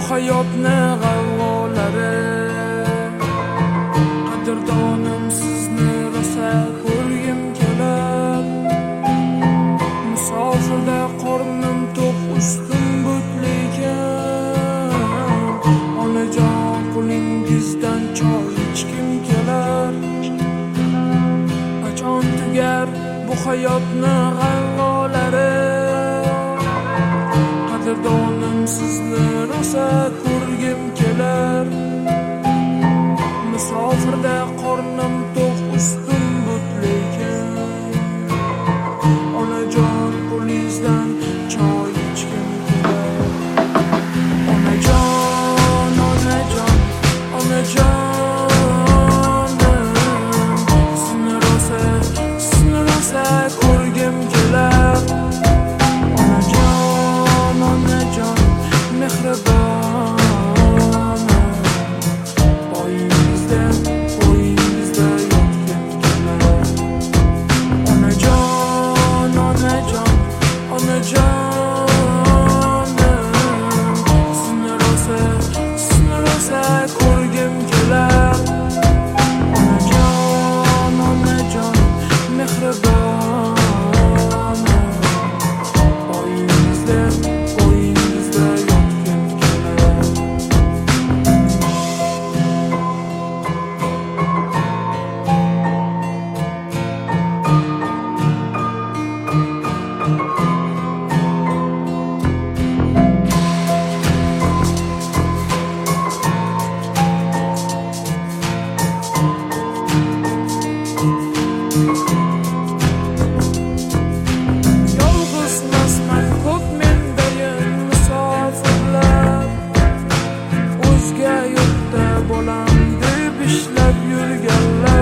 hayotni g'avg'olari. Qadrdonim sizni rosa ko'rgim kelar. Musofirda qornim to'q, ustim butlikan. Onajon qo'lingizdan choy ichgim kelar. Qachon tugar bu hayotni g'avg'olari? Qadrdonim sizni rosa ko'rgim kelar. Musofirda qornim to'q, ustim butlikan. Onajon qo'lingizdan choy ichgim kelar. Onajon, onajon, onajonim, sizni rosa ko'rgim kelar. Onajon, onajon, mehribonim, poyingizda yotgim kelar. Onajon, onajon, onajonim, sizni rosa ko'rgim kelar. Onajon, onajon, mehribonim, poyingizda yotgim kelar. Yolg'izmasman, ko'p mendayin musofirlar. O'zga yurtda bo'lam deb ishlab yurganlar.